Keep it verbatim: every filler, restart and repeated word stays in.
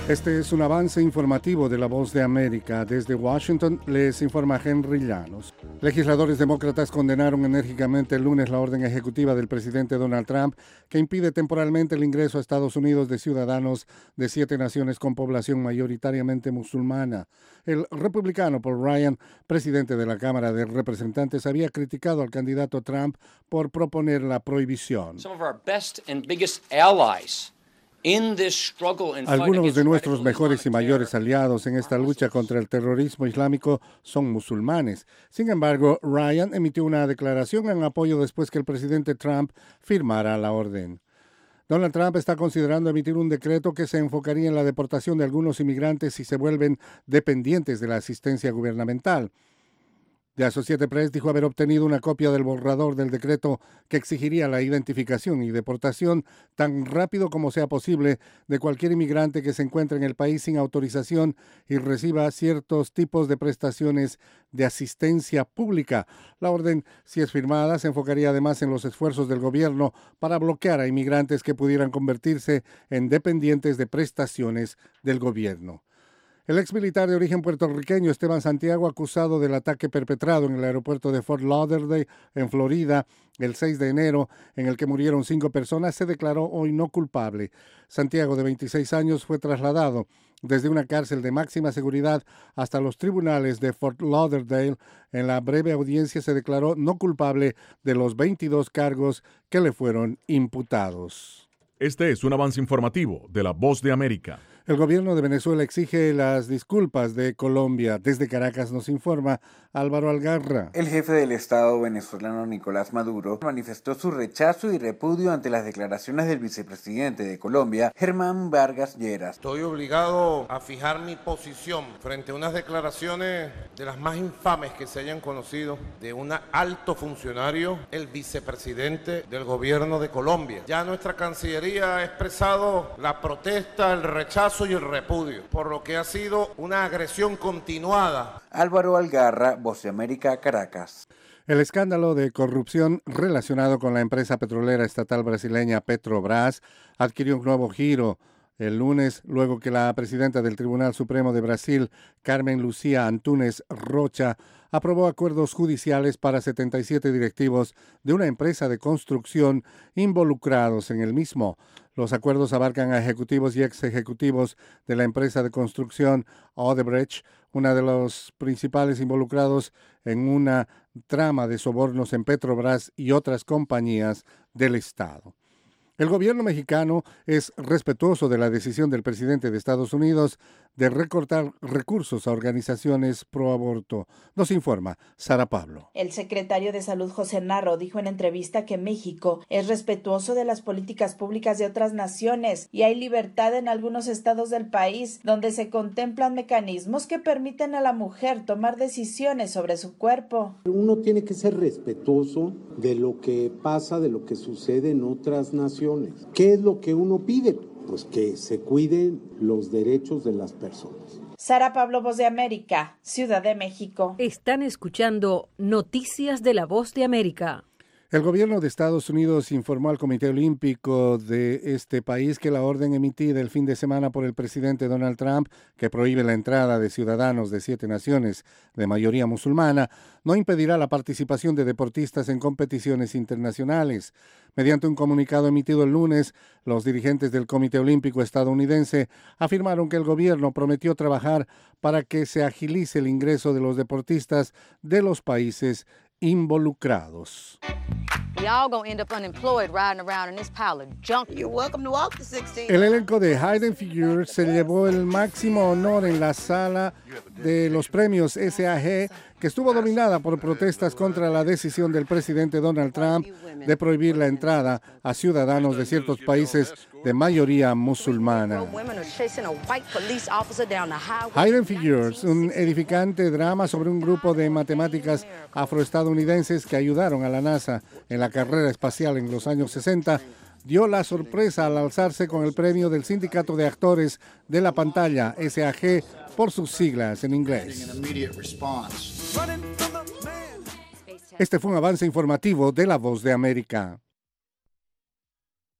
Este es un avance informativo de La Voz de América. Desde Washington les informa Henry Llanos. Legisladores demócratas condenaron enérgicamente el lunes la orden ejecutiva del presidente Donald Trump que impide temporalmente el ingreso a Estados Unidos de ciudadanos de siete naciones con población mayoritariamente musulmana. El republicano Paul Ryan, presidente de la Cámara de Representantes, había criticado al candidato Trump por proponer la prohibición. Some of our best and biggest allies Algunos de nuestros mejores y mayores aliados en esta lucha contra el terrorismo islámico son musulmanes. Sin embargo, Ryan emitió una declaración en apoyo después que el presidente Trump firmara la orden. Donald Trump está considerando emitir un decreto que se enfocaría en la deportación de algunos inmigrantes si se vuelven dependientes de la asistencia gubernamental. The Associated Press dijo haber obtenido una copia del borrador del decreto que exigiría la identificación y deportación tan rápido como sea posible de cualquier inmigrante que se encuentre en el país sin autorización y reciba ciertos tipos de prestaciones de asistencia pública. La orden, si es firmada, se enfocaría además en los esfuerzos del gobierno para bloquear a inmigrantes que pudieran convertirse en dependientes de prestaciones del gobierno. El exmilitar de origen puertorriqueño Esteban Santiago, acusado del ataque perpetrado en el aeropuerto de Fort Lauderdale, en Florida, el seis de enero, en el que murieron cinco personas, se declaró hoy no culpable. Santiago, de veintiséis años, fue trasladado desde una cárcel de máxima seguridad hasta los tribunales de Fort Lauderdale. En la breve audiencia se declaró no culpable de los veintidós cargos que le fueron imputados. Este es un avance informativo de La Voz de América. El gobierno de Venezuela exige las disculpas de Colombia. Desde Caracas nos informa Álvaro Algarra. El jefe del Estado venezolano Nicolás Maduro manifestó su rechazo y repudio ante las declaraciones del vicepresidente de Colombia, Germán Vargas Lleras. Estoy obligado a fijar mi posición frente a unas declaraciones de las más infames que se hayan conocido de un alto funcionario, el vicepresidente del gobierno de Colombia. Ya nuestra Cancillería ha expresado la protesta, el rechazo y el repudio, por lo que ha sido una agresión continuada. Álvaro Algarra, Voz de América, Caracas. El escándalo de corrupción relacionado con la empresa petrolera estatal brasileña Petrobras adquirió un nuevo giro el lunes, luego que la presidenta del Tribunal Supremo de Brasil, Carmen Lucía Antunes Rocha, aprobó acuerdos judiciales para setenta y siete directivos de una empresa de construcción involucrados en el mismo. Los acuerdos abarcan a ejecutivos y ex ejecutivos de la empresa de construcción Odebrecht, una de los principales involucrados en una trama de sobornos en Petrobras y otras compañías del Estado. El gobierno mexicano es respetuoso de la decisión del presidente de Estados Unidos de recortar recursos a organizaciones pro aborto. Nos informa Sara Pablo. El secretario de Salud, José Narro, dijo en entrevista que México es respetuoso de las políticas públicas de otras naciones y hay libertad en algunos estados del país donde se contemplan mecanismos que permiten a la mujer tomar decisiones sobre su cuerpo. Uno tiene que ser respetuoso de lo que pasa, de lo que sucede en otras naciones. ¿Qué es lo que uno pide? Pues que se cuiden los derechos de las personas. Sara Pablo, Voz de América, Ciudad de México. Están escuchando Noticias de la Voz de América. El gobierno de Estados Unidos informó al Comité Olímpico de este país que la orden emitida el fin de semana por el presidente Donald Trump, que prohíbe la entrada de ciudadanos de siete naciones de mayoría musulmana, no impedirá la participación de deportistas en competiciones internacionales. Mediante un comunicado emitido el lunes, los dirigentes del Comité Olímpico estadounidense afirmaron que el gobierno prometió trabajar para que se agilice el ingreso de los deportistas de los países involucrados. El elenco de Hayden Figures se llevó el máximo honor en la sala de los premios S A G, que estuvo dominada por protestas contra la decisión del presidente Donald Trump de prohibir la entrada a ciudadanos de ciertos países de mayoría musulmana. Hayden Figures, un edificante drama sobre un grupo de matemáticas afroestadounidenses que ayudaron a la NASA en la carrera espacial en los años sesenta, dio la sorpresa al alzarse con el premio del Sindicato de Actores de la Pantalla, S A G, por sus siglas en inglés. Este fue un avance informativo de La Voz de América.